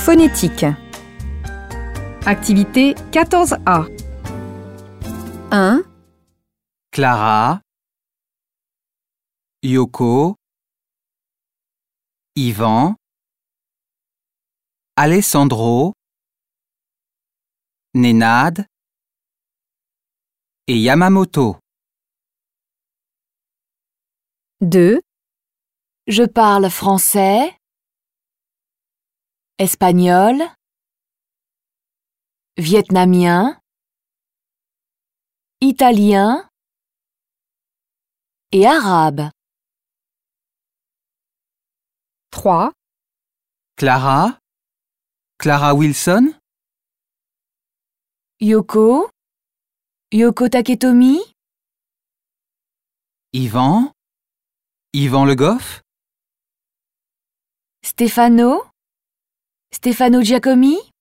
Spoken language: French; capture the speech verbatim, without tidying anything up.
phonétique. Activité quatorze A. un. Clara, Yoko, Yvan, Alessandro, Nenad et Yamamoto. deux. Je parle français, espagnol, vietnamien, italien et arabe. trois. Clara, Clara Wilson, Yoko, Yoko Taketomi, Yvan, Yvan Le Goff, Stefano, Stefano Giacomi.